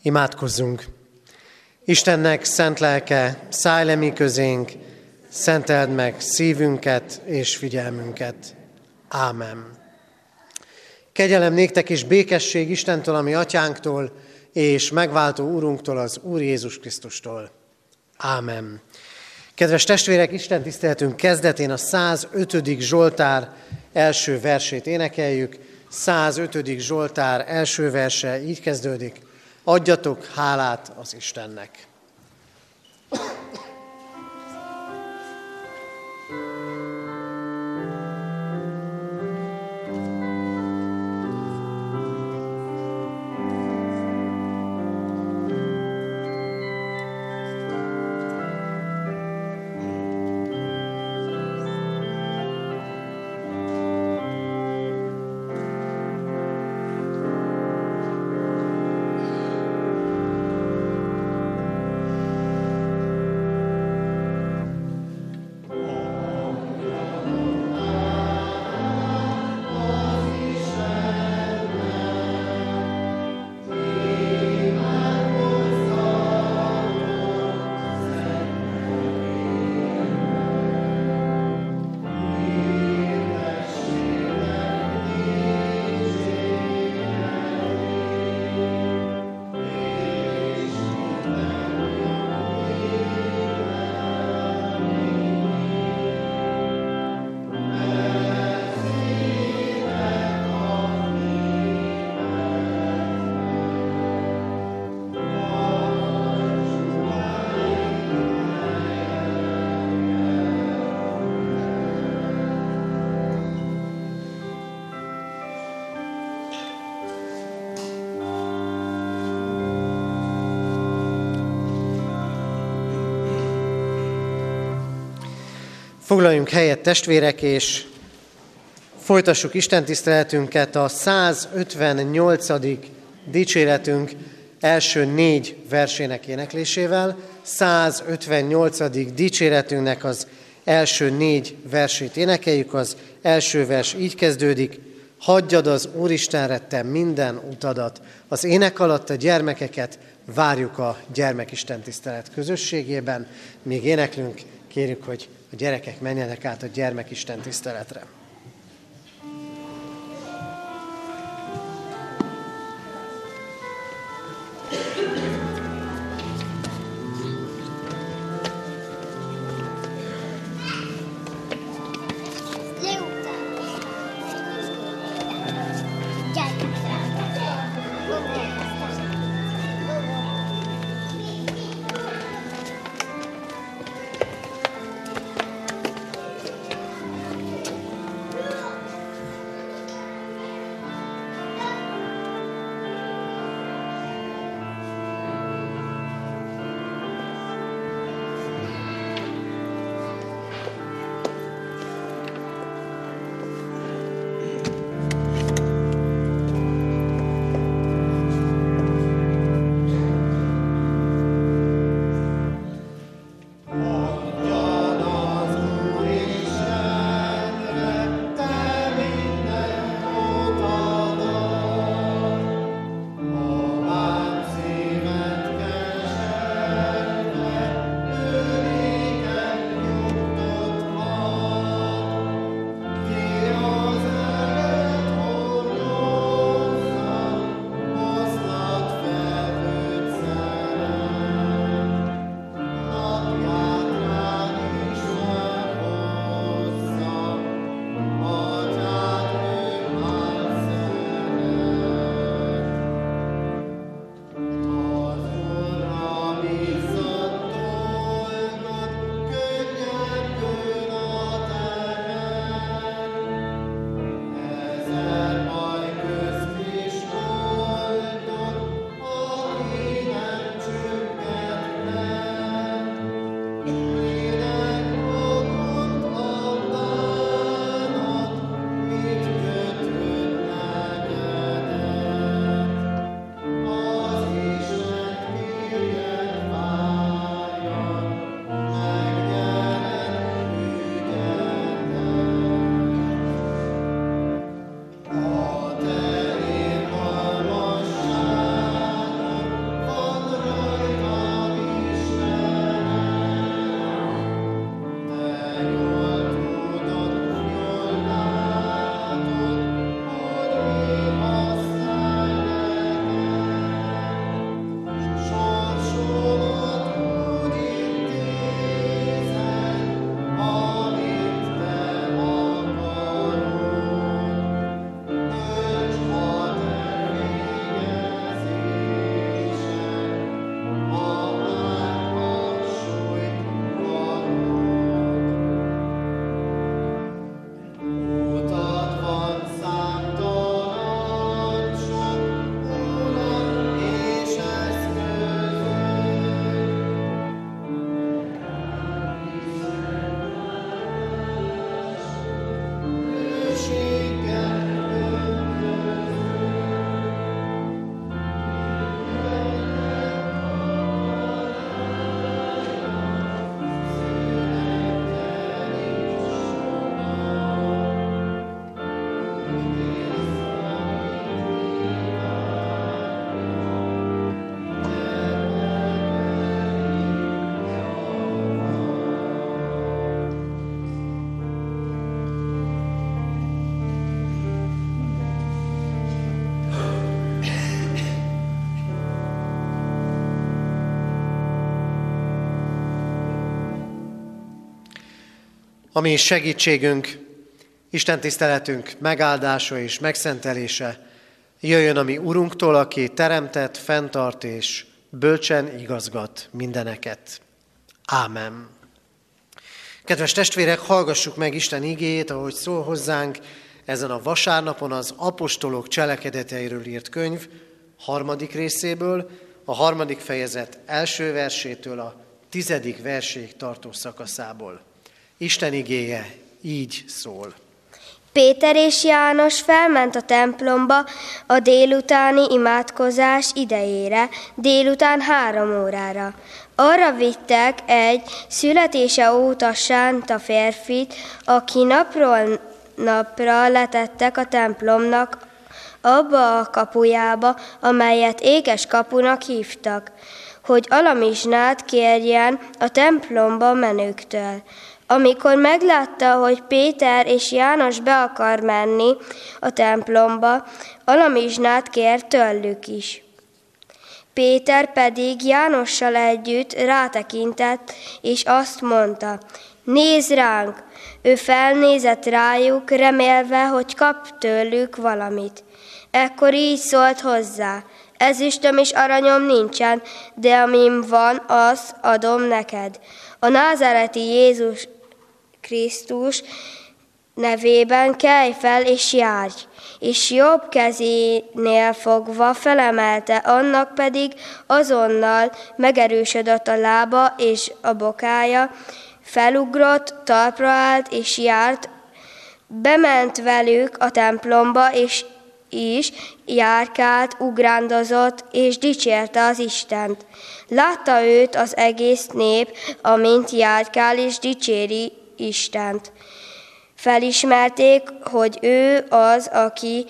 Imádkozzunk! Istennek szent lelke, szállj le mi közénk, szenteld meg szívünket és figyelmünket. Ámen. Kegyelem néktek és békesség Istentől, a mi atyánktól, és megváltó Úrunktól, az Úr Jézus Krisztustól. Ámen. Kedves testvérek, Isten tiszteletünk kezdetén a 105. Zsoltár első versét énekeljük. 105. Zsoltár első verse így kezdődik. Adjatok hálát az Istennek. Foglaljunk helyet, testvérek, és folytassuk istentiszteletünket a 158. dicséretünk első 4 versének éneklésével. 158. dicséretünknek az első 4 versét énekeljük. Az első vers így kezdődik. Hagyjad az Úristenre te minden utadat. Az ének alatt a gyermekeket várjuk a gyermekistentisztelet közösségében. Míg éneklünk, kérjük, hogy a gyerekek menjenek át a gyermekistentiszteletre. A mi segítségünk, Isten tiszteletünk megáldása és megszentelése jöjjön a mi Urunktól, aki teremtett, fenntart és bölcsen igazgat mindeneket. Ámen. Kedves testvérek, hallgassuk meg Isten igéjét, ahogy szól hozzánk ezen a vasárnapon az apostolok cselekedeteiről írt könyv 3. részéből, a 3. fejezet első versétől a 10. verséig tartó szakaszából. Isten igéje így szól. Péter és János felment a templomba a délutáni imádkozás idejére, délután 3 órára. Arra vittek egy születése óta sánta férfit, aki napról napra letettek a templomnak abba a kapujába, amelyet ékes kapunak hívtak, hogy alamizsnát kérjen a templomba menőktől. Amikor meglátta, hogy Péter és János be akar menni a templomba, alamizsnát kért tőlük is. Péter pedig Jánossal együtt rátekintett, és azt mondta, nézz ránk! Ő felnézett rájuk, remélve, hogy kap tőlük valamit. Ekkor így szólt hozzá, ezüstöm és aranyom nincsen, de amim van, azt adom neked. A názáreti Jézus Krisztus nevében kelj fel és járj, és jobb kezénél fogva felemelte, annak pedig azonnal megerősödött a lába és a bokája, felugrott, talpra állt és járt, bement velük a templomba, és is járkált, ugrándozott, és dicsérte az Istent. Látta őt az egész nép, amint járkál és dicséri Istent. Felismerték, hogy ő az, aki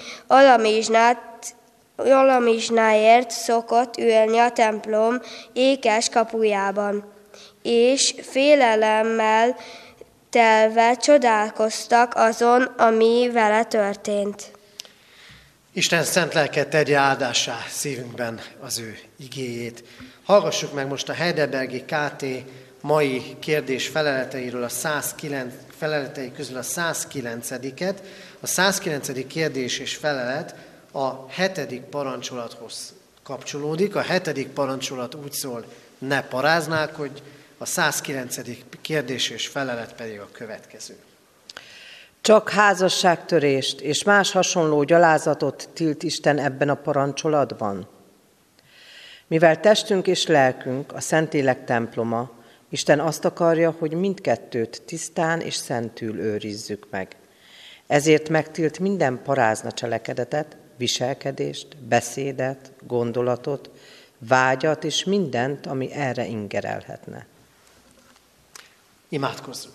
alamizsnáért szokott ülni a templom ékes kapujában, és félelemmel telve csodálkoztak azon, ami vele történt. Isten szent lelke tegye áldássá szívünkben az ő igéjét. Hallgassuk meg most a Heidelbergi KT mai kérdés feleleteiről feleletei közül a 109-et. A 109. kérdés és felelet a 7. parancsolathoz kapcsolódik. A 7. parancsolat úgy szól, ne paráználkodj, a 109. kérdés és felelet pedig a következő. Csak házasságtörést és más hasonló gyalázatot tilt Isten ebben a parancsolatban? Mivel testünk és lelkünk a Szentlélek temploma, Isten azt akarja, hogy mindkettőt tisztán és szentül őrizzük meg. Ezért megtilt minden parázna cselekedetet, viselkedést, beszédet, gondolatot, vágyat és mindent, ami erre ingerelhetne. Imádkozzunk!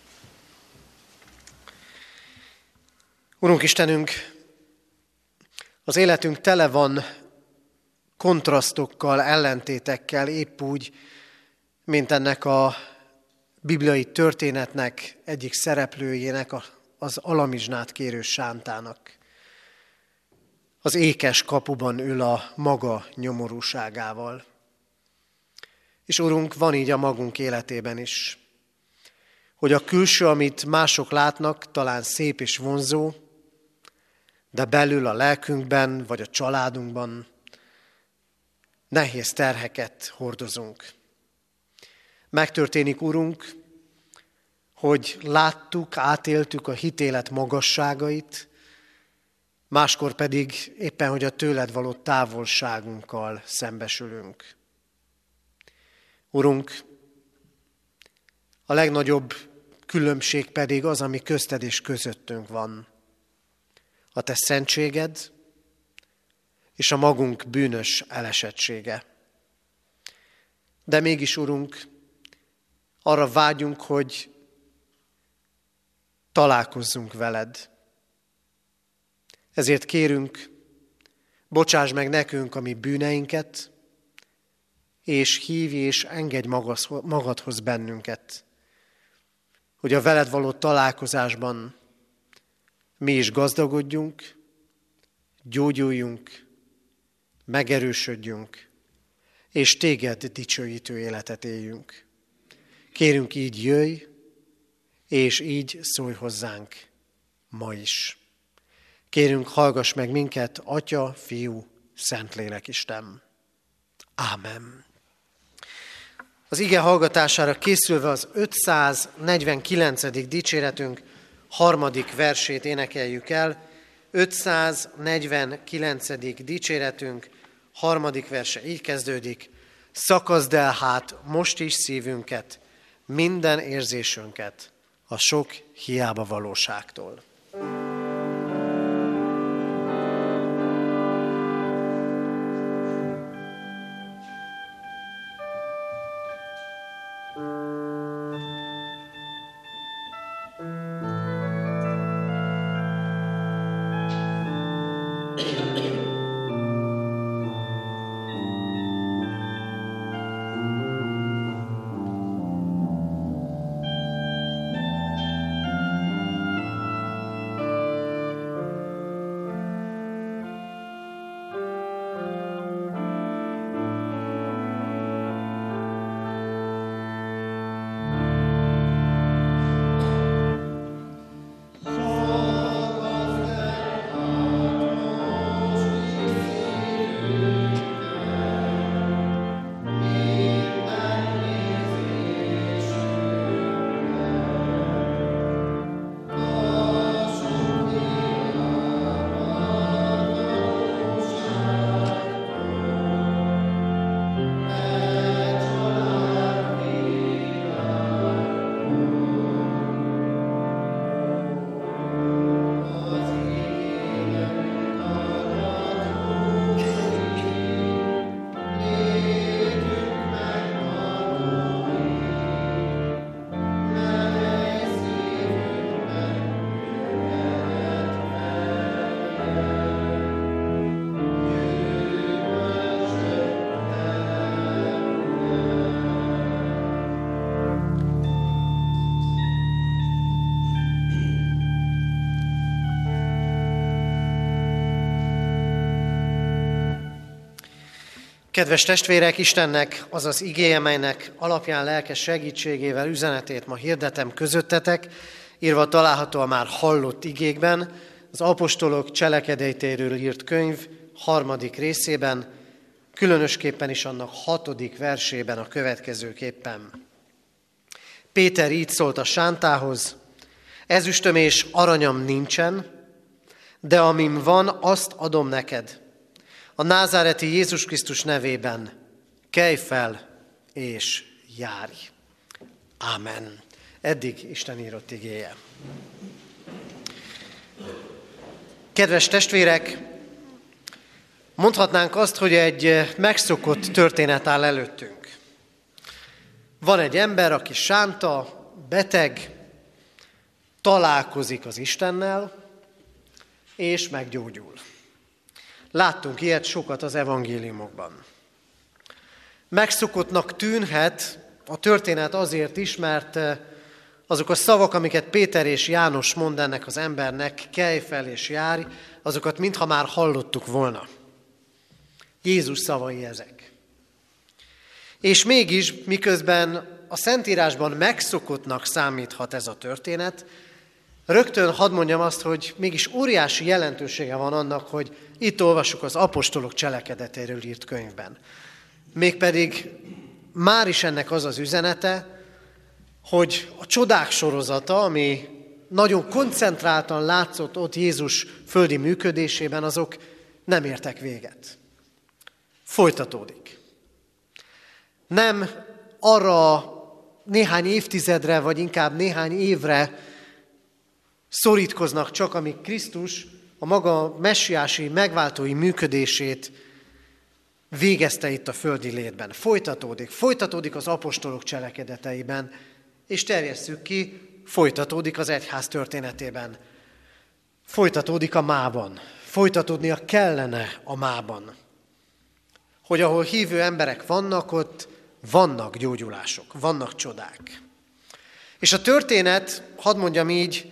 Urunk Istenünk, az életünk tele van kontrasztokkal, ellentétekkel, épp úgy, mint ennek a bibliai történetnek egyik szereplőjének, az alamizsnát kérő sántának. Az ékes kapuban ül a maga nyomorúságával. És Urunk, van így a magunk életében is, hogy a külső, amit mások látnak, talán szép és vonzó, de belül a lelkünkben, vagy a családunkban nehéz terheket hordozunk. Megtörténik, Urunk, hogy láttuk, átéltük a hitélet magasságait, máskor pedig éppen, hogy a tőled való távolságunkkal szembesülünk. Urunk, a legnagyobb különbség pedig az, ami közted és közöttünk van. A te szentséged és a magunk bűnös elesettsége. De mégis, Urunk, arra vágyunk, hogy találkozzunk veled. Ezért kérünk, bocsáss meg nekünk a mi bűneinket, és hívj és engedj magadhoz bennünket, hogy a veled való találkozásban mi is gazdagodjunk, gyógyuljunk, megerősödjünk, és téged dicsőítő életet éljünk. Kérünk, így jöjj, és így szólj hozzánk ma is. Kérünk, hallgass meg minket, Atya, Fiú, Szentlélek Isten. Ámen. Az ige hallgatására készülve az 549. dicséretünk 3. versét énekeljük el. 549. dicséretünk 3. verse így kezdődik. Szakazd el hát most is szívünket, minden érzésünket a sok hiába valóságtól. Kedves testvérek, Istennek az az igéje, melynek alapján lelkes segítségével üzenetét ma hirdetem közöttetek, írva található a már hallott igékben, az apostolok cselekedeteiről írt könyv 3. részében, különösképpen is annak 6. versében a következőképpen. Péter így szólt a sántához: ezüstöm és aranyam nincsen, de amim van, azt adom neked. A názáreti Jézus Krisztus nevében kelj fel és járj. Ámen. Eddig Isten írott igéje. Kedves testvérek, mondhatnánk azt, hogy egy megszokott történet áll előttünk. Van egy ember, aki sánta, beteg, találkozik az Istennel, és meggyógyul. Láttunk ilyet sokat az evangéliumokban. Megszokottnak tűnhet a történet azért is, mert azok a szavak, amiket Péter és János mond ennek az embernek, kelj fel és járj, azokat mintha már hallottuk volna. Jézus szavai ezek. És mégis, miközben a Szentírásban megszokottnak számíthat ez a történet, rögtön hadd mondjam azt, hogy mégis óriási jelentősége van annak, hogy itt olvassuk az apostolok cselekedeteiről írt könyvben. Mégpedig már is ennek az az üzenete, hogy a csodák sorozata, ami nagyon koncentráltan látszott ott Jézus földi működésében, azok nem értek véget. Folytatódik. Nem arra néhány évtizedre, vagy inkább néhány évre szorítkoznak csak, amíg Krisztus a maga messiási, megváltói működését végezte itt a földi létben. Folytatódik az apostolok cselekedeteiben, és terjesszük ki, folytatódik az egyház történetében. Folytatódik a mában, folytatódnia kellene a mában. Hogy ahol hívő emberek vannak, ott vannak gyógyulások, vannak csodák. És a történet, hadd mondjam így,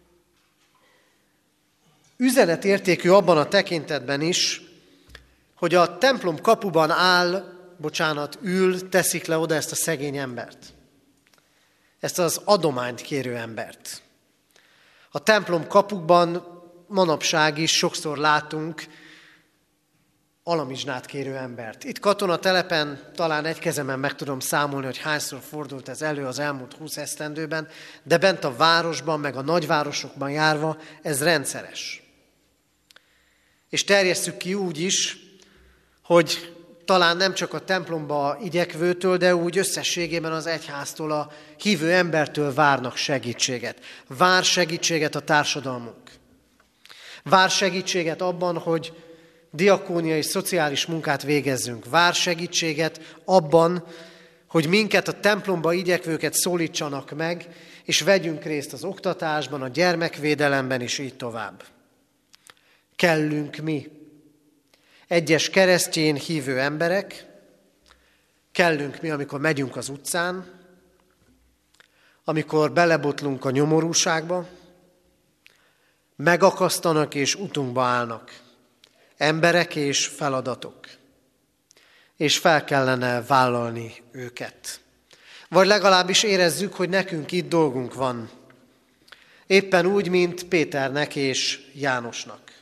üzenetértékű abban a tekintetben is, hogy a templom kapuban ül, teszik le oda ezt a szegény embert. ezt az adományt kérő embert. A templom kapukban manapság is sokszor látunk alamizsnát kérő embert. Itt katonatelepen talán egy kezemen meg tudom számolni, hogy hányszor fordult ez elő az elmúlt 20 esztendőben, de bent a városban, meg a nagyvárosokban járva ez rendszeres. És terjesszük ki úgy is, hogy talán nem csak a templomba igyekvőtől, de úgy összességében az egyháztól, a hívő embertől várnak segítséget. Vár segítséget a társadalmunk. Vár segítséget abban, hogy diakóniai, szociális munkát végezzünk. Vár segítséget abban, hogy minket, a templomba igyekvőket szólítsanak meg, és vegyünk részt az oktatásban, a gyermekvédelemben, és így tovább. Kellünk mi, egyes keresztény hívő emberek, kellünk mi, amikor megyünk az utcán, amikor belebotlunk a nyomorúságba, megakasztanak és utunkba állnak emberek és feladatok, és fel kellene vállalni őket. Vagy legalábbis érezzük, hogy nekünk itt dolgunk van, éppen úgy, mint Péternek és Jánosnak.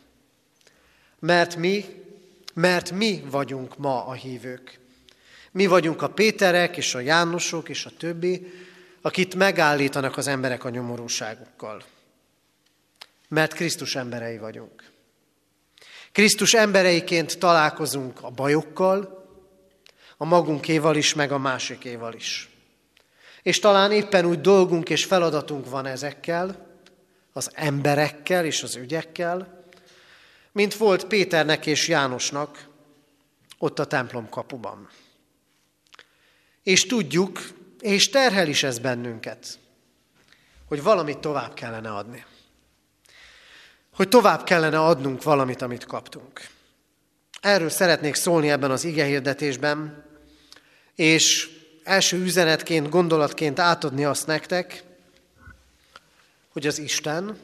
Mert mi vagyunk ma a hívők. Mi vagyunk a Péterek és a Jánosok és a többi, akit megállítanak az emberek a nyomorúságukkal. Mert Krisztus emberei vagyunk. Krisztus embereiként találkozunk a bajokkal, a magunkéval is, meg a másikéval is. És talán éppen úgy dolgunk és feladatunk van ezekkel, az emberekkel és az ügyekkel, mint volt Péternek és Jánosnak ott a templom kapuban. És tudjuk, és terhel is ez bennünket, hogy valamit tovább kellene adni. Hogy tovább kellene adnunk valamit, amit kaptunk. Erről szeretnék szólni ebben az igehirdetésben, és első üzenetként, gondolatként átadni azt nektek, hogy az Isten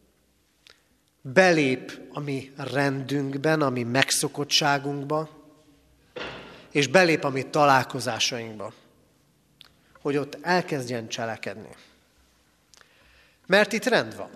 belép a mi rendünkben, a mi megszokottságunkba, és belép a mi találkozásainkba, hogy ott elkezdjen cselekedni. Mert itt rend van.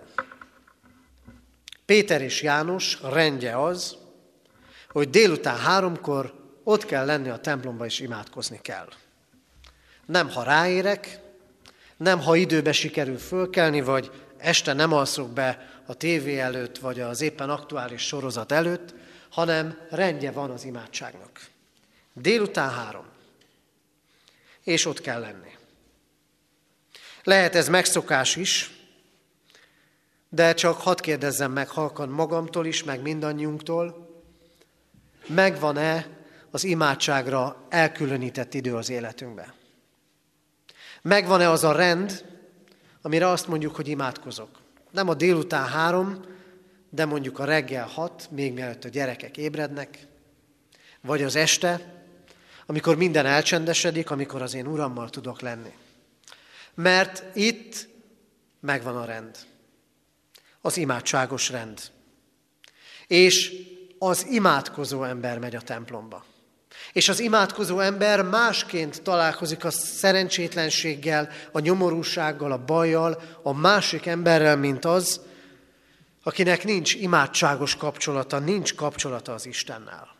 Péter és János rendje az, hogy délután 3-kor ott kell lenni a templomba és imádkozni kell. Nem, ha ráérek, nem, ha időbe sikerül fölkelni, vagy este nem alszok be a tévé előtt, vagy az éppen aktuális sorozat előtt, hanem rendje van az imádságnak. Délután 3. És ott kell lenni. Lehet ez megszokás is, de csak hadd kérdezzem meg halkan magamtól is, meg mindannyiunktól, megvan-e az imádságra elkülönített idő az életünkben? Megvan-e az a rend, amire azt mondjuk, hogy imádkozok? Nem a délután 3, de mondjuk a reggel 6, még mielőtt a gyerekek ébrednek, vagy az este, amikor minden elcsendesedik, amikor az én Urammal tudok lenni. Mert itt megvan a rend. Az imádságos rend. És az imádkozó ember megy a templomba. És az imádkozó ember másként találkozik a szerencsétlenséggel, a nyomorúsággal, a bajjal, a másik emberrel, mint az, akinek nincs imádságos kapcsolata, nincs kapcsolata az Istennel.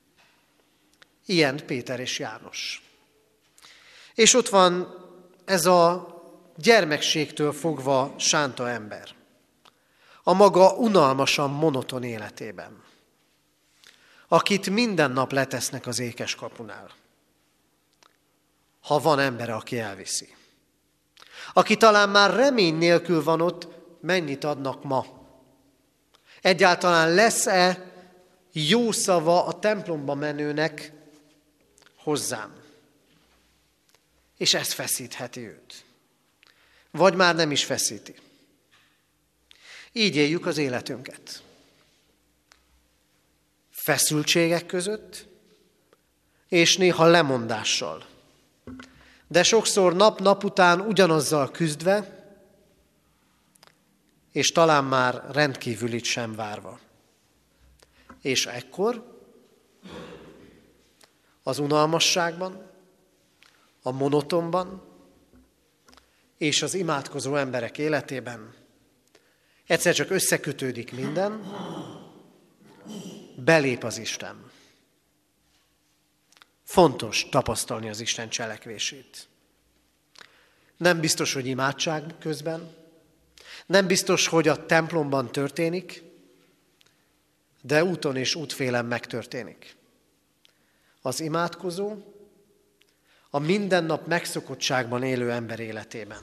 Ilyen Péter és János. És ott van ez a gyermekségtől fogva sánta ember. A maga unalmasan monoton életében, akit minden nap letesznek az ékes kapunál, ha van embere, aki elviszi. Aki talán már remény nélkül van ott, mennyit adnak ma? Egyáltalán lesz-e jó szava a templomba menőnek hozzám? És ez feszítheti őt. Vagy már nem is feszíti. Így éljük az életünket. Feszültségek között, és néha lemondással. De sokszor nap-nap után ugyanazzal küzdve, és talán már rendkívülit sem várva. És ekkor az unalmasságban, a monotonban, és az imádkozó emberek életében egyszer csak összekötődik minden, belép az Isten. Fontos tapasztalni az Isten cselekvését. Nem biztos, hogy imádság közben, nem biztos, hogy a templomban történik, de úton és útfélen megtörténik. Az imádkozó a mindennap megszokottságban élő ember életében.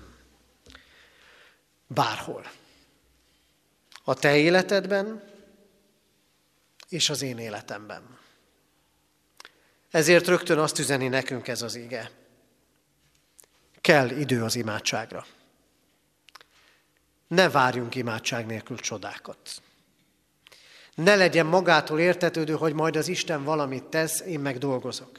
Bárhol. A te életedben és az én életemben. Ezért rögtön azt üzeni nekünk ez az ige. Kell idő az imádságra. Ne várjunk imádság nélkül csodákat. Ne legyen magától értetődő, hogy majd az Isten valamit tesz, én meg dolgozok.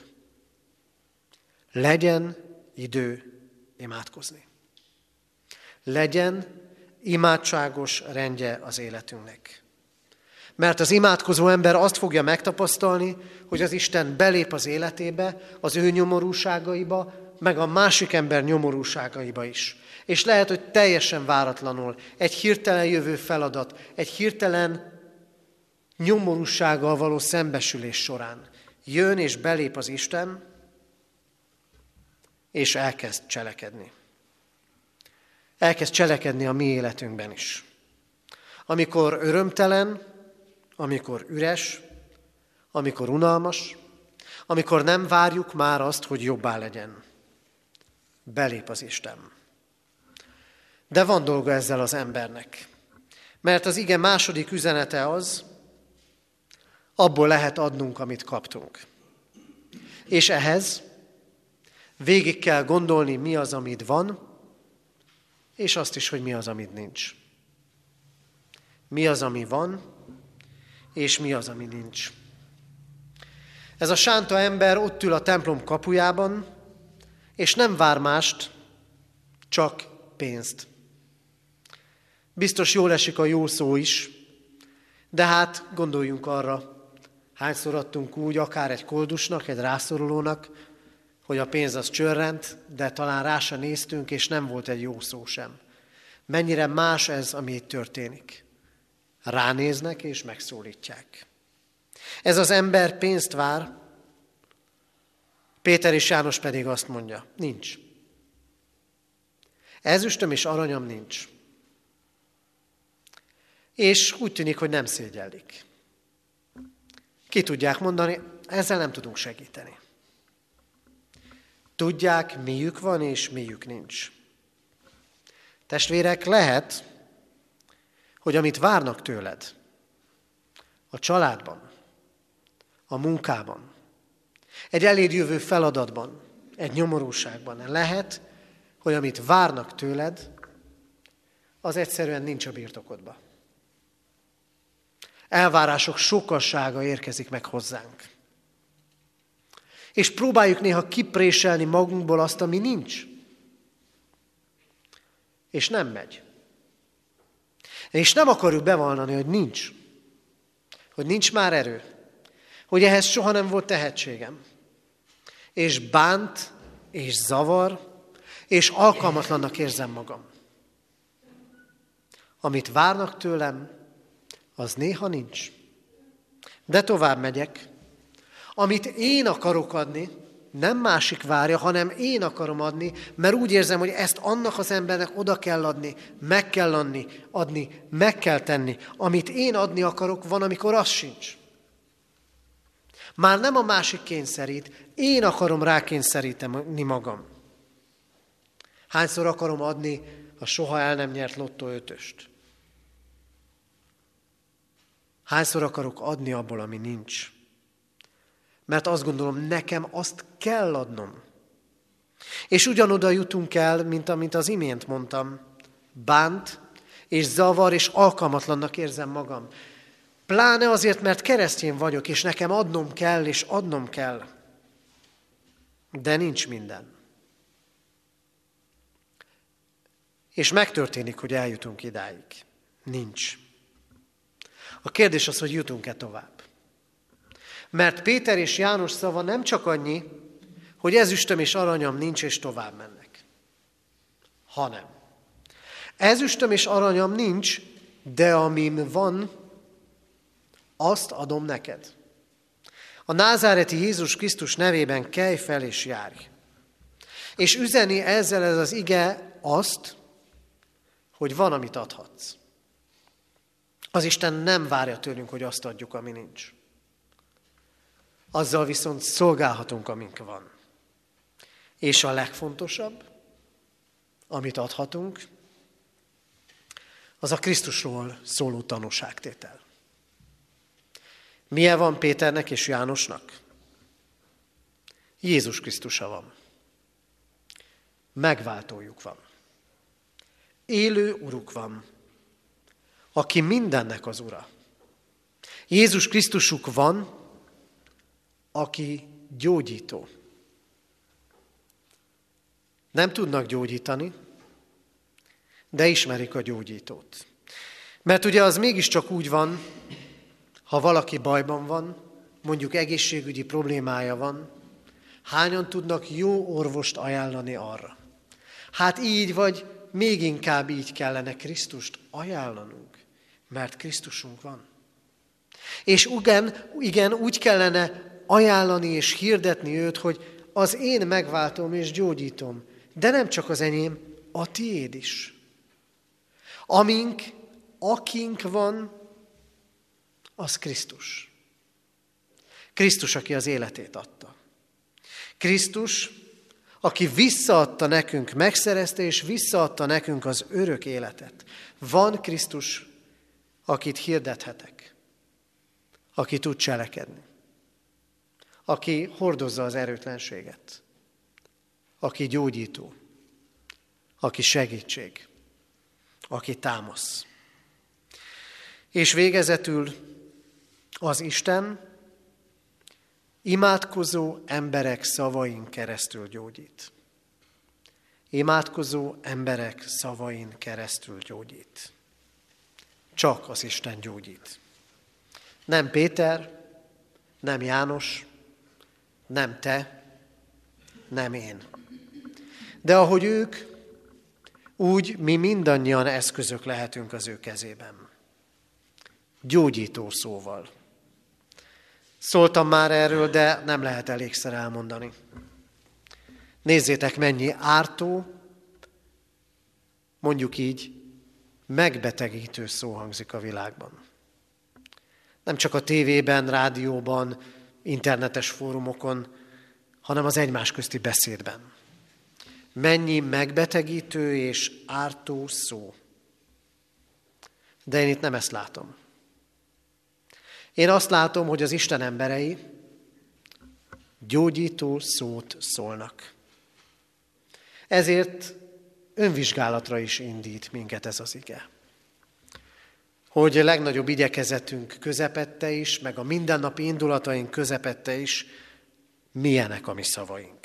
Legyen idő imádkozni. Legyen imádságos rendje az életünknek. Mert az imádkozó ember azt fogja megtapasztalni, hogy az Isten belép az életébe, az ő nyomorúságaiba, meg a másik ember nyomorúságaiba is. És lehet, hogy teljesen váratlanul egy hirtelen jövő feladat, egy hirtelen nyomorúsággal való szembesülés során jön és belép az Isten, és elkezd cselekedni. Elkezd cselekedni a mi életünkben is. Amikor örömtelen, amikor üres, amikor unalmas, amikor nem várjuk már azt, hogy jobbá legyen. Belép az Isten. De van dolga ezzel az embernek. Mert az ige második üzenete az, abból lehet adnunk, amit kaptunk. És ehhez végig kell gondolni, mi az, amit van, és azt is, hogy mi az, amit nincs. Mi az, ami van, és mi az, ami nincs. Ez a sánta ember ott ül a templom kapujában, és nem vár mást, csak pénzt. Biztos jól esik a jó szó is, de hát gondoljunk arra, hányszor adtunk úgy, akár egy koldusnak, egy rászorulónak, hogy a pénz az csörrent, de talán rá se néztünk, és nem volt egy jó szó sem. Mennyire más ez, ami itt történik. Ránéznek és megszólítják. Ez az ember pénzt vár, Péter és János pedig azt mondja, nincs. Ezüstöm és aranyam nincs. És úgy tűnik, hogy nem szégyellik. Ki tudják mondani, ezzel nem tudunk segíteni. Tudják, miük van és miük nincs. Testvérek, lehet, hogy amit várnak tőled, a családban, a munkában, egy eléd jövő feladatban, egy nyomorúságban, lehet, hogy amit várnak tőled, az egyszerűen nincs a birtokodba. Elvárások sokassága érkezik meg hozzánk. És próbáljuk néha kipréselni magunkból azt, ami nincs. És nem megy. És nem akarjuk bevallani, hogy nincs. Hogy nincs már erő. Hogy ehhez soha nem volt tehetségem. És bánt, és zavar, és alkalmatlannak érzem magam. Amit várnak tőlem, az néha nincs. De tovább megyek. Amit én akarok adni, nem másik várja, hanem én akarom adni, mert úgy érzem, hogy ezt annak az embernek oda kell adni, meg kell tenni. Amit én adni akarok, van, amikor az sincs. Már nem a másik kényszerít, én akarom rákényszeríteni magam. Hányszor akarom adni a soha el nem nyert lottó 5-öst? Hányszor akarok adni abból, ami nincs? Mert azt gondolom, nekem azt kell adnom. És ugyanoda jutunk el, mint amit az imént mondtam. Bánt, és zavar, és alkalmatlannak érzem magam. Pláne azért, mert keresztény vagyok, és nekem adnom kell, és adnom kell. De nincs minden. És megtörténik, hogy eljutunk idáig. Nincs. A kérdés az, hogy jutunk-e tovább. Mert Péter és János szava nem csak annyi, hogy ezüstöm és aranyam nincs, és tovább mennek. hanem ezüstöm és aranyam nincs, de amim van, azt adom neked. A názáreti Jézus Krisztus nevében kelj fel és járj. És üzeni ezzel ez az ige azt, hogy van, amit adhatsz. Az Isten nem várja tőlünk, hogy azt adjuk, ami nincs. Azzal viszont szolgálhatunk, amink van. És a legfontosabb, amit adhatunk, az a Krisztusról szóló tanúságtétel. Milyen van Péternek és Jánosnak? Jézus Krisztusa van. Megváltójuk van. Élő uruk van, aki mindennek az ura. Jézus Krisztusuk van, aki gyógyító. Nem tudnak gyógyítani, de ismerik a gyógyítót. Mert ugye az mégiscsak úgy van, ha valaki bajban van, mondjuk egészségügyi problémája van, hányan tudnak jó orvost ajánlani arra? Hát így vagy még inkább így kellene Krisztust ajánlanunk, mert Krisztusunk van. És igen, úgy kellene ajánlani és hirdetni őt, hogy az én megváltom és gyógyítom, de nem csak az enyém, a tiéd is. Akink van, az Krisztus. Krisztus, aki az életét adta. Krisztus, aki visszaadta nekünk, megszerezte és visszaadta nekünk az örök életet. Van Krisztus, akit hirdethetek, aki tud cselekedni, aki hordozza az erőtlenséget, aki gyógyító, aki segítség, aki támasz. És végezetül az Isten imádkozó emberek szavain keresztül gyógyít. Imádkozó emberek szavain keresztül gyógyít. Csak az Isten gyógyít. Nem Péter, nem János, nem te, nem én. De ahogy ők, úgy mi mindannyian eszközök lehetünk az ő kezében. Gyógyító szóval. Szóltam már erről, de nem lehet elégszer elmondani. Nézzétek, mennyi ártó, mondjuk így, megbetegítő szó hangzik a világban. Nem csak a tévében, rádióban, internetes fórumokon, hanem az egymás közti beszédben. Mennyi megbetegítő és ártó szó. De én itt nem ezt látom. Én azt látom, hogy az Isten emberei gyógyító szót szólnak. Ezért önvizsgálatra is indít minket ez az ige. Hogy a legnagyobb igyekezetünk közepette is, meg a mindennapi indulataink közepette is, milyenek a mi szavaink.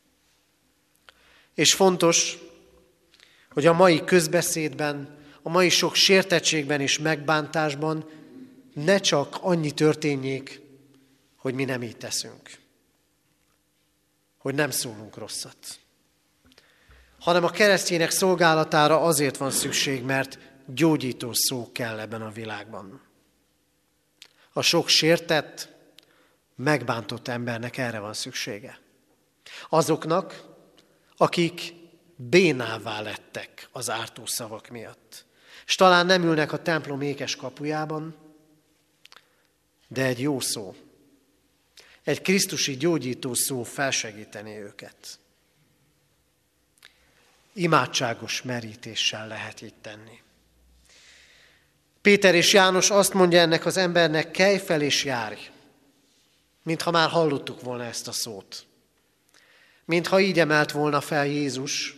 És fontos, hogy a mai közbeszédben, a mai sok sértettségben és megbántásban ne csak annyi történjék, hogy mi nem így teszünk, hogy nem szólunk rosszat, hanem a keresztjének szolgálatára azért van szükség, mert gyógyító szó kell ebben a világban. A sok sértett, megbántott embernek erre van szüksége. Azoknak, akik bénává lettek az ártó szavak miatt. És talán nem ülnek a templom ékes kapujában, de egy jó szó, egy krisztusi gyógyító szó felsegíteni őket. Imádságos merítéssel lehet így tenni. Péter és János azt mondja ennek az embernek, kelj fel és járj, mintha már hallottuk volna ezt a szót. Mintha így emelt volna fel Jézus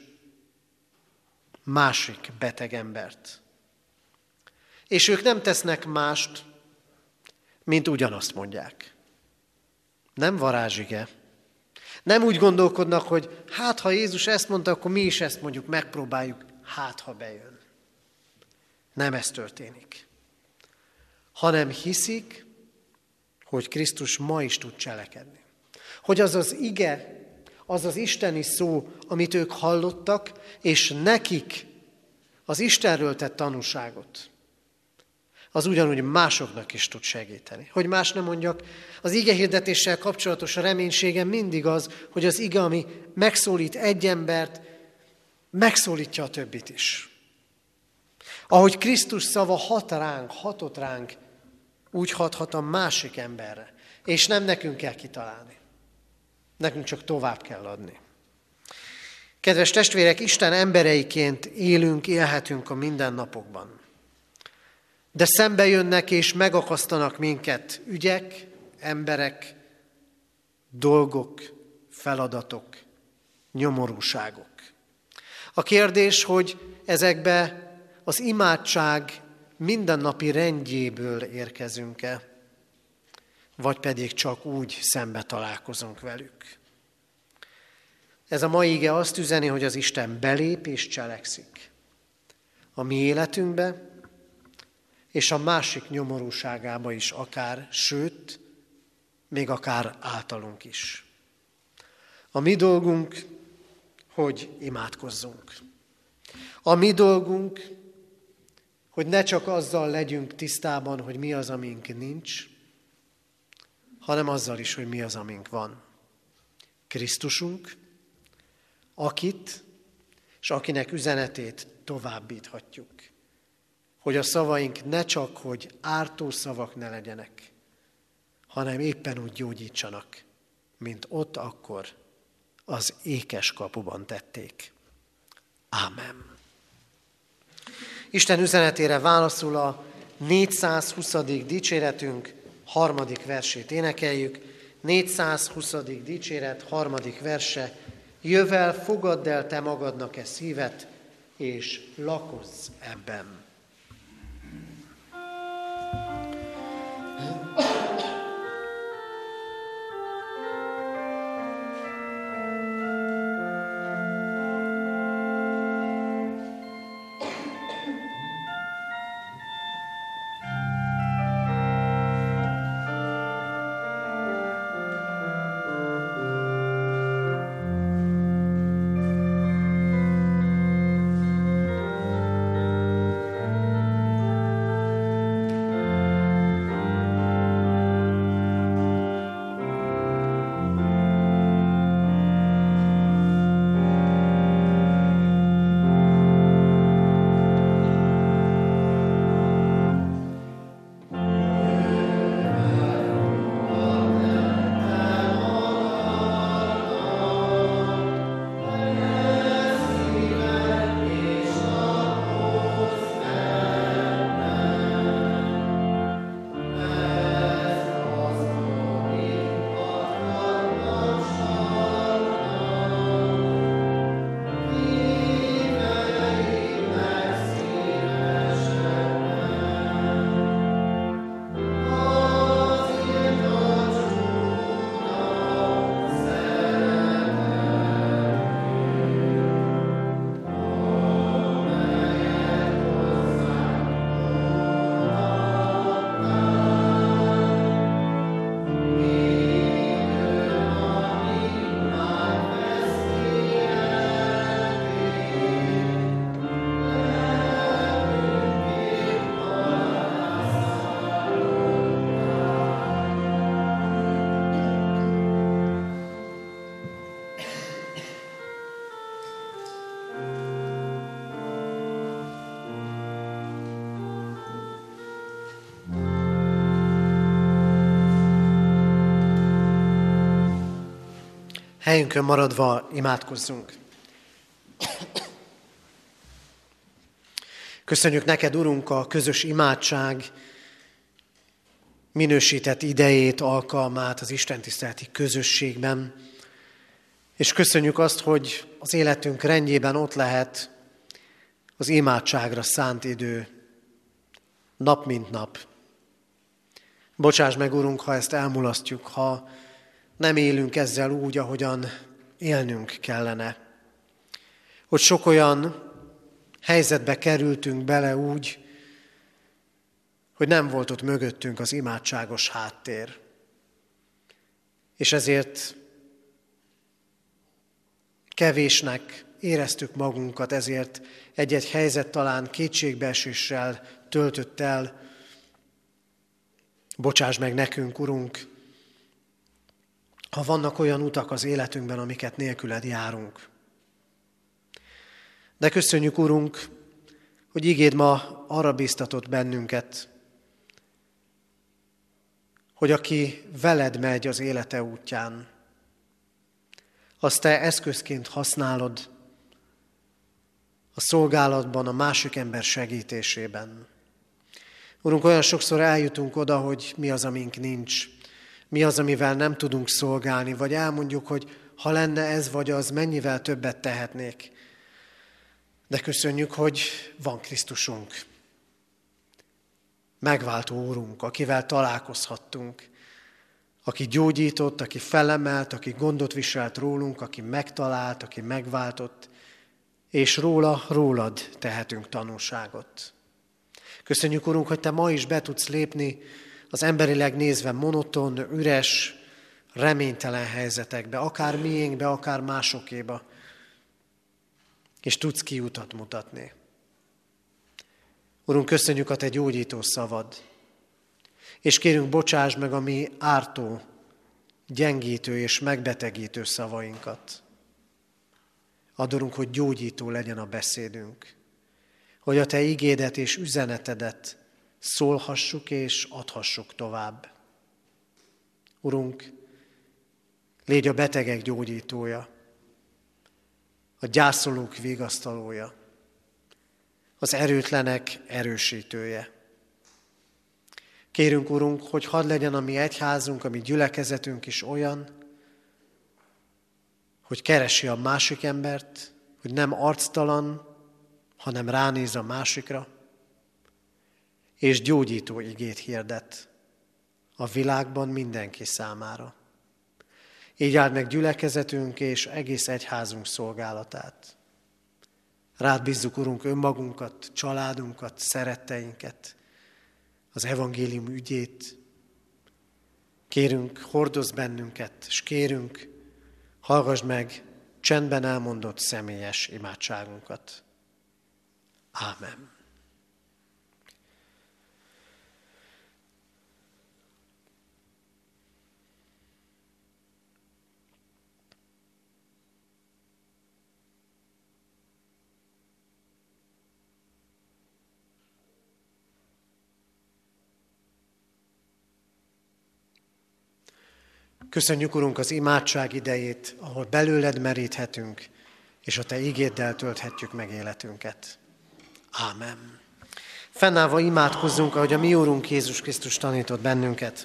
másik beteg embert. És ők nem tesznek mást, mint ugyanazt mondják. Nem varázsige. Nem úgy gondolkodnak, hogy hát, ha Jézus ezt mondta, akkor mi is ezt mondjuk, megpróbáljuk, hát, ha bejön. Nem ez történik. Hanem hiszik, hogy Krisztus ma is tud cselekedni. Hogy az az ige, az az isteni szó, amit ők hallottak, és nekik az Istenről tett tanúságot, az ugyanúgy másoknak is tud segíteni. Hogy más nem mondjak, az igehirdetéssel kapcsolatos reménységem mindig az, hogy az ige, ami megszólít egy embert, megszólítja a többit is. Ahogy Krisztus szava hatott ránk, úgy hathat a másik emberre. És nem nekünk kell kitalálni. Nekünk csak tovább kell adni. Kedves testvérek, Isten embereiként élhetünk a mindennapokban. De szembe jönnek és megakasztanak minket ügyek, emberek, dolgok, feladatok, nyomorúságok. A kérdés, hogy ezekbe az imádság mindennapi rendjéből érkezünk-e, vagy pedig csak úgy szembe találkozunk velük. Ez a mai ige azt üzeni, hogy az Isten belép és cselekszik a mi életünkbe, és a másik nyomorúságába is akár, sőt, még akár általunk is. A mi dolgunk, hogy imádkozzunk. A mi dolgunk, hogy ne csak azzal legyünk tisztában, hogy mi az, amink nincs, hanem azzal is, hogy mi az, amink van. Krisztusunk, akit és akinek üzenetét továbbíthatjuk. Hogy a szavaink ne csak, hogy ártó szavak ne legyenek, hanem éppen úgy gyógyítsanak, mint ott akkor az ékes kapuban tették. Ámen. Isten üzenetére válaszul a 420. dicséretünk 3. versét énekeljük. 420. dicséret 3. verse. Jövel, fogadd el te magadnak e szívet, és lakozz ebben. Helyünkön maradva imádkozzunk. Köszönjük neked, Urunk, a közös imádság minősített idejét, alkalmát az istentiszteleti közösségben, és köszönjük azt, hogy az életünk rendjében ott lehet az imádságra szánt idő, nap mint nap. Bocsáss meg, Urunk, ha ezt elmulasztjuk, ha nem élünk ezzel úgy, ahogyan élnünk kellene. Hogy sok olyan helyzetbe kerültünk bele úgy, hogy nem volt ott mögöttünk az imádságos háttér. És ezért kevésnek éreztük magunkat, ezért egy-egy helyzet talán kétségbeeséssel töltött el. Bocsáss meg nekünk, Urunk, ha vannak olyan utak az életünkben, amiket nélküled járunk. De köszönjük, Urunk, hogy igéd ma arra bíztatott bennünket, hogy aki veled megy az élete útján, azt te eszközként használod a szolgálatban, a másik ember segítésében. Urunk, olyan sokszor eljutunk oda, hogy mi az, amink nincs, mi az, amivel nem tudunk szolgálni, vagy elmondjuk, hogy ha lenne ez vagy az, mennyivel többet tehetnék. De köszönjük, hogy van Krisztusunk, megváltó Úrunk, akivel találkozhattunk, aki gyógyított, aki felemelt, aki gondot viselt rólunk, aki megtalált, aki megváltott, és rólad tehetünk tanúságot. Köszönjük, Urunk, hogy te ma is be tudsz lépni az emberileg nézve monoton, üres, reménytelen helyzetekbe, akár miénkbe, akár másokéba, és tudsz kiutat mutatni. Urunk, köszönjük a te gyógyító szavad, és kérünk, bocsáss meg a mi ártó, gyengítő és megbetegítő szavainkat. Add, Urunk, hogy gyógyító legyen a beszédünk, hogy a te igédet és üzenetedet szólhassuk és adhassuk tovább. Urunk, légy a betegek gyógyítója, a gyászolók vigasztalója, az erőtlenek erősítője. Kérünk, Urunk, hogy hadd legyen a mi egyházunk, a mi gyülekezetünk is olyan, hogy keresi a másik embert, hogy nem arctalan, hanem ránéz a másikra, és gyógyító igét hirdet a világban mindenki számára. Így áld meg gyülekezetünk és egész egyházunk szolgálatát. Rád bízzuk, Urunk, önmagunkat, családunkat, szeretteinket, az evangélium ügyét. Kérünk, hordozz bennünket, és kérünk, hallgass meg csendben elmondott személyes imádságunkat. Ámen. Köszönjük, Urunk, az imádság idejét, ahol belőled meríthetünk, és a te igéddel tölthetjük meg életünket. Ámen. Fennállva imádkozzunk, ahogy a mi Úrunk Jézus Krisztus tanított bennünket.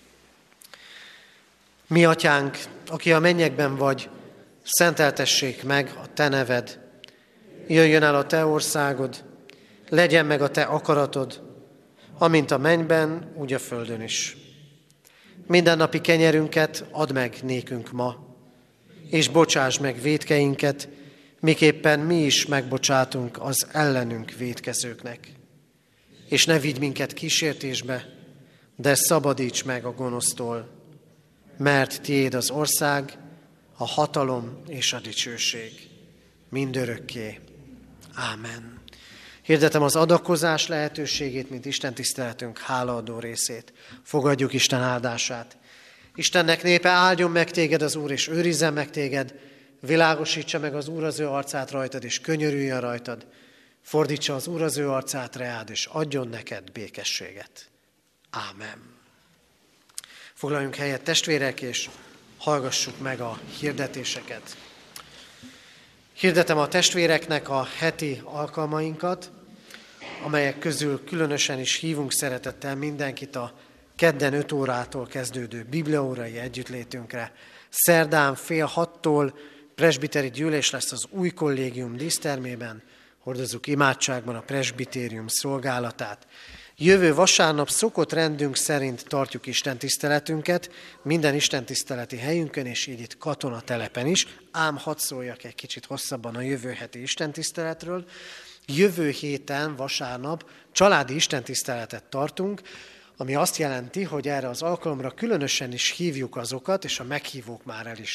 Mi atyánk, aki a mennyekben vagy, szenteltessék meg a te neved. Jöjjön el a te országod, legyen meg a te akaratod, amint a mennyben, úgy a földön is. Mindennapi kenyerünket add meg nékünk ma, és bocsáss meg vétkeinket, miképpen mi is megbocsátunk az ellenünk vétkezőknek. És ne vigy minket kísértésbe, de szabadíts meg a gonosztól, mert tiéd az ország, a hatalom és a dicsőség mindörökké. Ámen. Hirdetem az adakozás lehetőségét, mint Isten tiszteletünk hálaadó részét. Fogadjuk Isten áldását. Istennek népe, áldjon meg téged az Úr, és őrizzen meg téged, világosítsa meg az Úr az ő arcát rajtad, és könyörüljön rajtad, fordítsa az Úr az ő arcát reád, és adjon neked békességet. Ámen. Foglaljunk helyet, testvérek, és hallgassuk meg a hirdetéseket. Hirdetem a testvéreknek a heti alkalmainkat, amelyek közül különösen is hívunk szeretettel mindenkit a kedden 5 órától kezdődő bibliaórai együttlétünkre. Szerdán fél 6-tól presbiteri gyűlés lesz az új kollégium dísztermében, hordozzuk imádságban a presbitérium szolgálatát. Jövő vasárnap szokott rendünk szerint tartjuk istentiszteletünket, minden istentiszteleti helyünkön, és így itt katonatelepen is, ám hadd szóljak egy kicsit hosszabban a jövő heti istentiszteletről. Jövő héten, vasárnap családi istentiszteletet tartunk, ami azt jelenti, hogy erre az alkalomra különösen is hívjuk azokat, és a meghívók már el is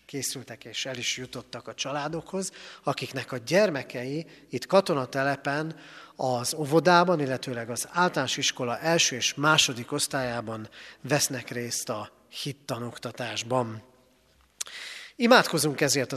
készültek és el is jutottak a családokhoz, akiknek a gyermekei itt katonatelepen az óvodában, illetőleg az általános iskola első és második osztályában vesznek részt a hittanoktatásban. Imádkozzunk ezért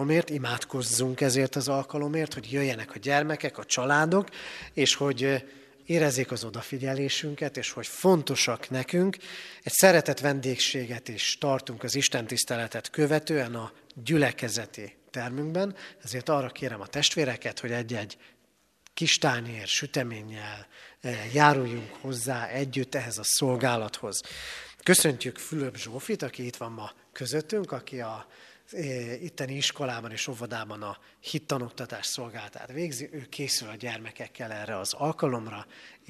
az alkalomért, hogy jöjjenek a gyermekek, a családok, és hogy érezzék az odafigyelésünket, és hogy fontosak nekünk. Egy szeretett vendégséget is tartunk az istentiszteletet követően a gyülekezeti termünkben, ezért arra kérem a testvéreket, hogy egy-egy kis tányér süteménnyel járuljunk hozzá együtt ehhez a szolgálathoz. Köszöntjük Fülöp Zsófit, aki itt van ma közöttünk, aki a itteni iskolában és óvodában a hittanoktatás szolgálatát végzi. Ő készül a gyermekekkel erre az alkalomra,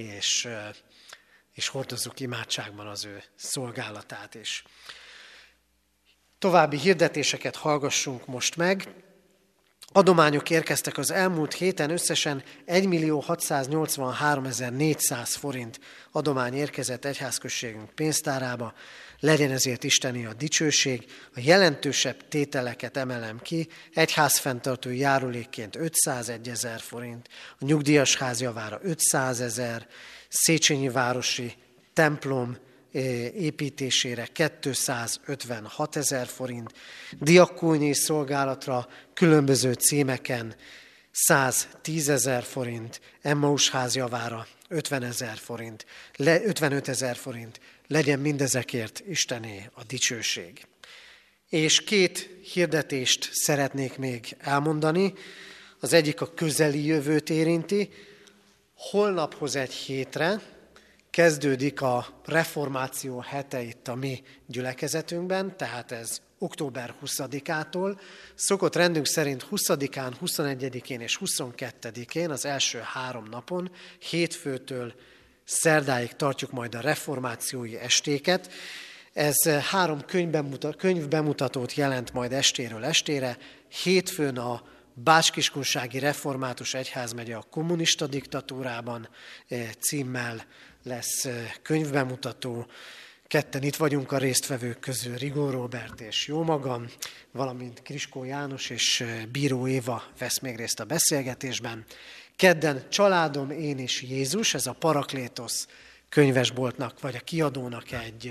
és hordozzuk imádságban az ő szolgálatát is. További hirdetéseket hallgassunk most meg. Adományok érkeztek az elmúlt héten, összesen 1.683.400 forint adomány érkezett egyházközségünk pénztárába. Legyen ezért Isteni a dicsőség. A jelentősebb tételeket emelem ki. Egyházfenntartó járulékként 501 000 forint, a nyugdíjas házjavára 500 000, Széchenyi városi templom építésére 256 000 forint, diakóniai szolgálatra különböző címeken 110 000 forint, Emmaus házjavára 55 000 forint, legyen mindezekért Istené a dicsőség. És 2 hirdetést szeretnék még elmondani. Az egyik a közeli jövőt érinti. Holnaphoz egy hétre kezdődik a reformáció hete itt a mi gyülekezetünkben, tehát ez október 20-ától. Szokott rendünk szerint 20-án, 21-én és 22-én, az első 3 napon, hétfőtől szerdáig tartjuk majd a reformációi estéket. Ez 3 könyvbemutatót jelent majd estéről estére. Hétfőn a Bács-Kiskunsági Református Egyházmegye a kommunista diktatúrában címmel lesz könyvbemutató. 2 itt vagyunk a résztvevők közül, Rigó Róbert és jómagam, valamint Kriskó János és Bíró Éva vesz még részt a beszélgetésben. Kedden Családom, én és Jézus, ez a Paraklétosz könyvesboltnak, vagy a kiadónak egy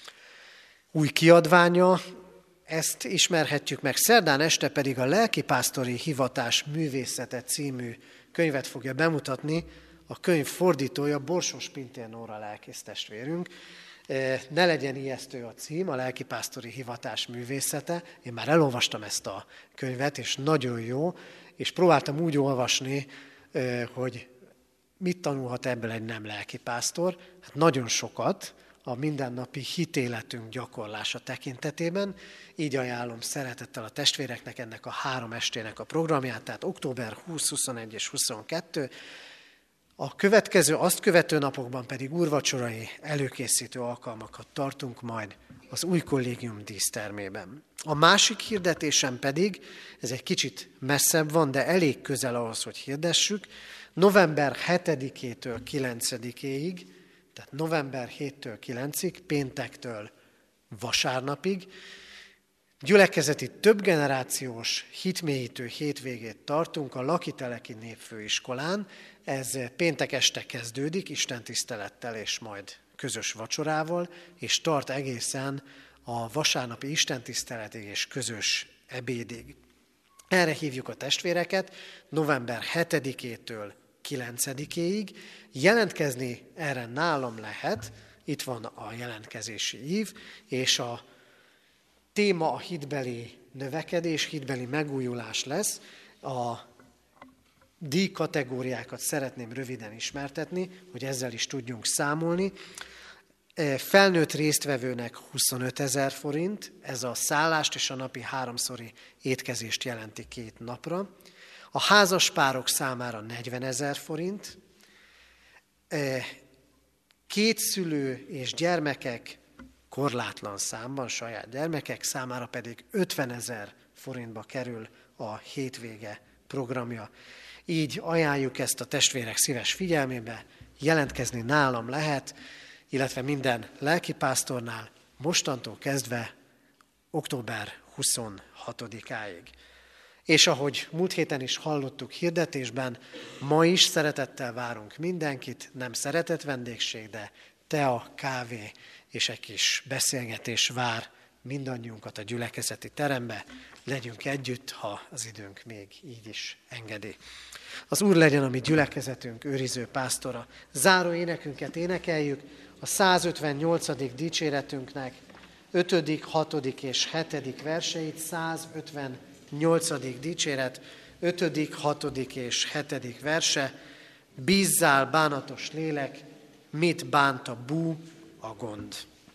új kiadványa. Ezt ismerhetjük meg. Szerdán este pedig a Lelkipásztori Hivatás művészete című könyvet fogja bemutatni a könyv fordítója, Borsós Pintér Nóra lelkész testvérünk. Ne legyen ijesztő a cím, a Lelkipásztori Hivatás művészete. Én már elolvastam ezt a könyvet, és nagyon jó, és próbáltam úgy olvasni, hogy mit tanulhat ebből egy nem lelkipásztor. Hát nagyon sokat a mindennapi hitéletünk gyakorlása tekintetében. Így ajánlom szeretettel a testvéreknek ennek a 3 estének a programját, tehát október 20, 21 és 22. A következő, azt követő napokban pedig úrvacsorai előkészítő alkalmakat tartunk majd az új kollégium dísztermében. A másik hirdetésem pedig, ez egy kicsit messzebb van, de elég közel ahhoz, hogy hirdessük, november 7-től 9-ig, tehát november 7-től 9-ig, péntektől vasárnapig, gyülekezeti többgenerációs hitmélyítő hétvégét tartunk a Lakiteleki Népfőiskolán. Ez péntek este kezdődik, istentisztelettel és majd közös vacsorával, és tart egészen a vasárnapi istentiszteletig és közös ebédig. Erre hívjuk a testvéreket november 7-től 9-ig. Jelentkezni erre nálam lehet, itt van a jelentkezési ív, és a téma a hitbeli növekedés, hitbeli megújulás lesz. A díjkategóriákat szeretném röviden ismertetni, hogy ezzel is tudjunk számolni. Felnőtt résztvevőnek 25 000 forint, ez a szállást és a napi 3-szori étkezést jelenti 2 napra. A házaspárok számára 40 000 forint, 2 szülő és gyermekek korlátlan számban, saját gyermekek számára pedig 50 000 forintba kerül a hétvége programja. Így ajánljuk ezt a testvérek szíves figyelmébe, jelentkezni nálam lehet, illetve minden lelkipásztornál mostantól kezdve október 26-áig. És ahogy múlt héten is hallottuk hirdetésben, ma is szeretettel várunk mindenkit, nem szeretett vendégség, de tea, kávé és egy kis beszélgetés vár mindannyiunkat a gyülekezeti terembe. Legyünk együtt, ha az időnk még így is engedi. Az Úr legyen a mi gyülekezetünk őriző pásztora. Záró énekünket énekeljük a 158. dicséretünknek 5., 6. és 7. verseit, 158. dicséret, 5., 6. és 7. verse. Bízzál, bánatos lélek, mit bánt a bú, a gond.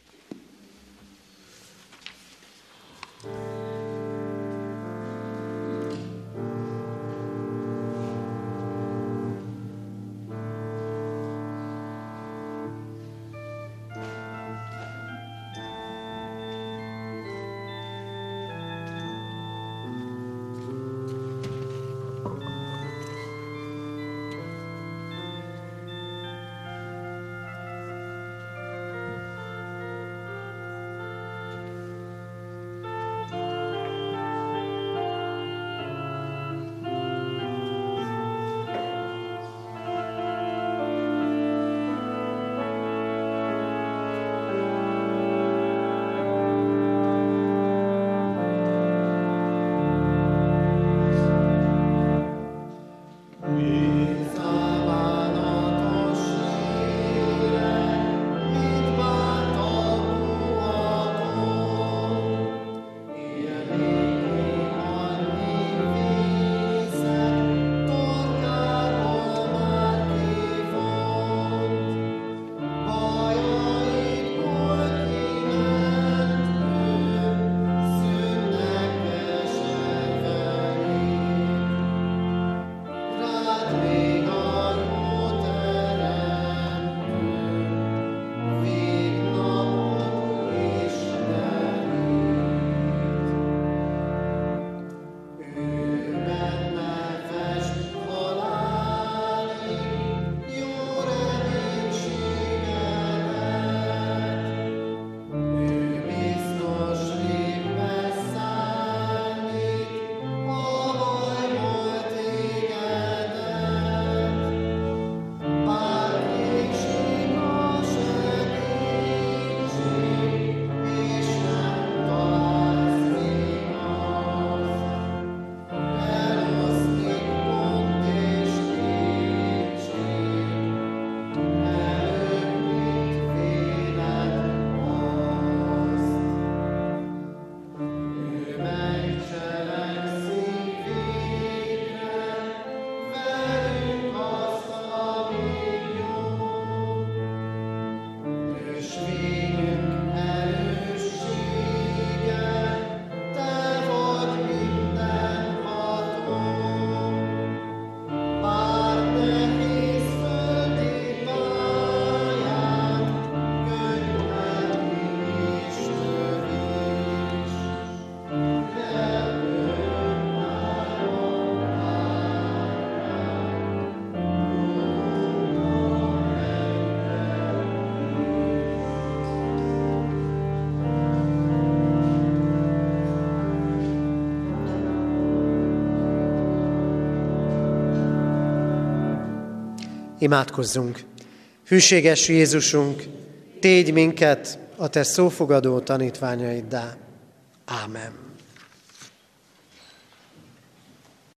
Imádkozzunk! Hűséges Jézusunk, tégy minket a Te szófogadó tanítványaiddá. Ámen.